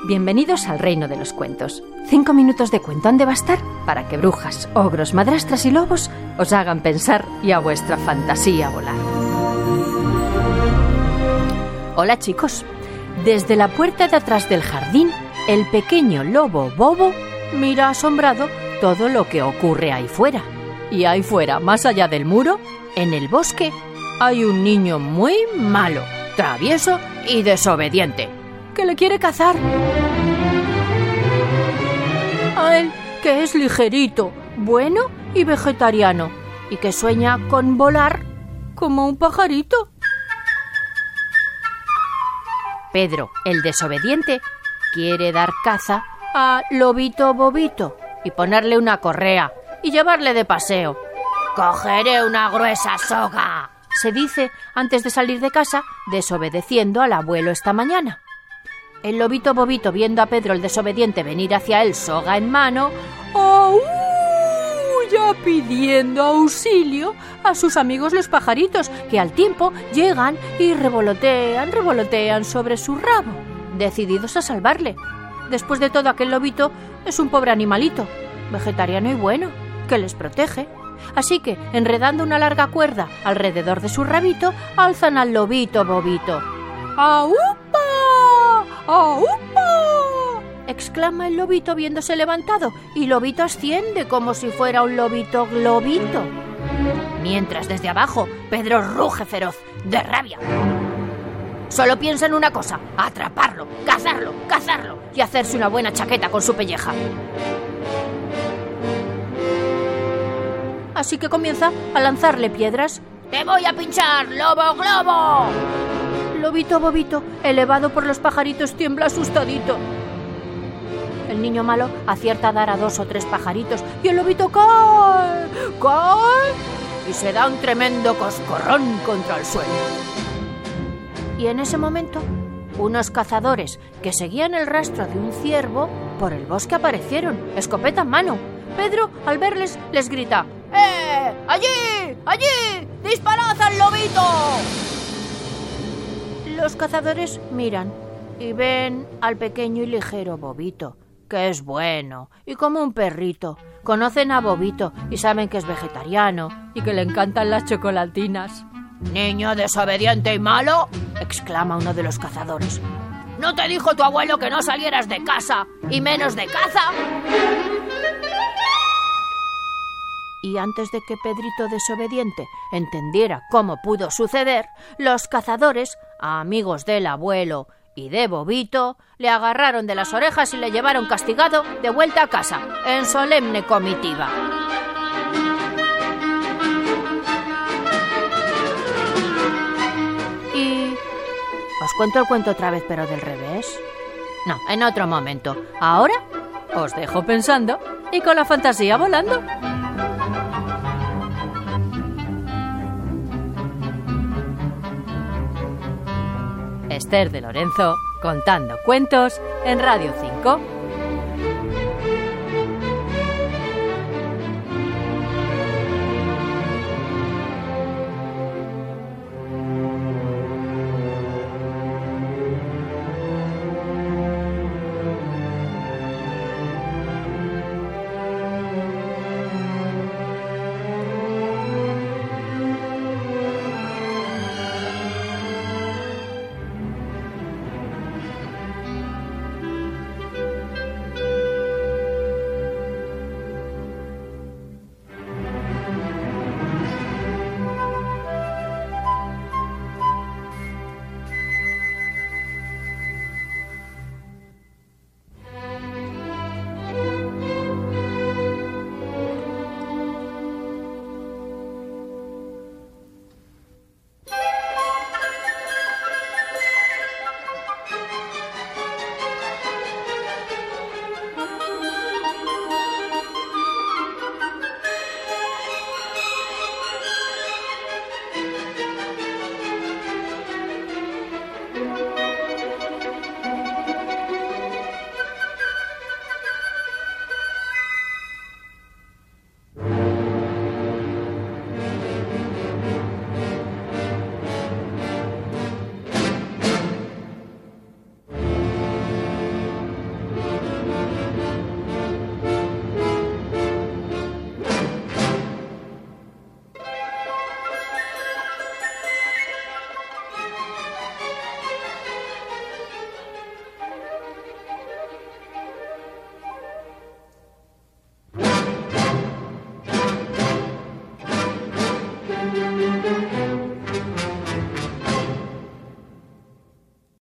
Bienvenidos al reino de los cuentos. 5 minutos de cuento han de bastar para que brujas, ogros, madrastras y lobos os hagan pensar y a vuestra fantasía volar. Hola chicos. Desde la puerta de atrás del jardín, el pequeño lobo Bobo mira asombrado todo lo que ocurre ahí fuera. Y ahí fuera, más allá del muro, en el bosque, hay un niño muy malo, travieso y desobediente, que le quiere cazar. A él, que es ligerito, bueno y vegetariano, y que sueña con volar como un pajarito. Pedro, el desobediente, quiere dar caza a Lobito Bobito y ponerle una correa y llevarle de paseo. «Cogeré una gruesa soga», se dice antes de salir de casa, desobedeciendo al abuelo esta mañana. El Lobito Bobito, viendo a Pedro el desobediente venir hacia él soga en mano, ya pidiendo auxilio a sus amigos los pajaritos, que al tiempo llegan y revolotean sobre su rabo, decididos a salvarle. Después de todo, aquel lobito es un pobre animalito, vegetariano y bueno, que les protege. Así que, enredando una larga cuerda alrededor de su rabito, alzan al Lobito Bobito. ¡Aupa! ¡Aupa!, exclama el lobito viéndose levantado, y Lobito asciende como si fuera un lobito globito. Mientras desde abajo Pedro ruge feroz, de rabia. Solo piensa en una cosa: atraparlo, cazarlo y hacerse una buena chaqueta con su pelleja. Así que comienza a lanzarle piedras. ¡Te voy a pinchar, lobo globo! Lobito Bobito, elevado por los pajaritos, tiembla asustadito. El niño malo acierta a dar a 2 o 3 pajaritos y el lobito cae y se da un tremendo coscorrón contra el suelo. Y en ese momento, unos cazadores que seguían el rastro de un ciervo por el bosque aparecieron, escopeta en mano. Pedro, al verles, les grita: ¡Allí! ¡Allí! ¡Disparad al lobito! Los cazadores miran y ven al pequeño y ligero Bobito, que es bueno y como un perrito. Conocen a Bobito y saben que es vegetariano y que le encantan las chocolatinas. «¡Niño desobediente y malo!», exclama uno de los cazadores. «¿No te dijo tu abuelo que no salieras de casa y menos de caza?». Y antes de que Pedrito desobediente entendiera cómo pudo suceder, los cazadores, amigos del abuelo y de Bobito, le agarraron de las orejas y le llevaron castigado de vuelta a casa, en solemne comitiva. Y... ¿os cuento el cuento otra vez, pero del revés? No, en otro momento. Ahora os dejo pensando y con la fantasía volando. Esther de Lorenzo, contando cuentos en Radio 5.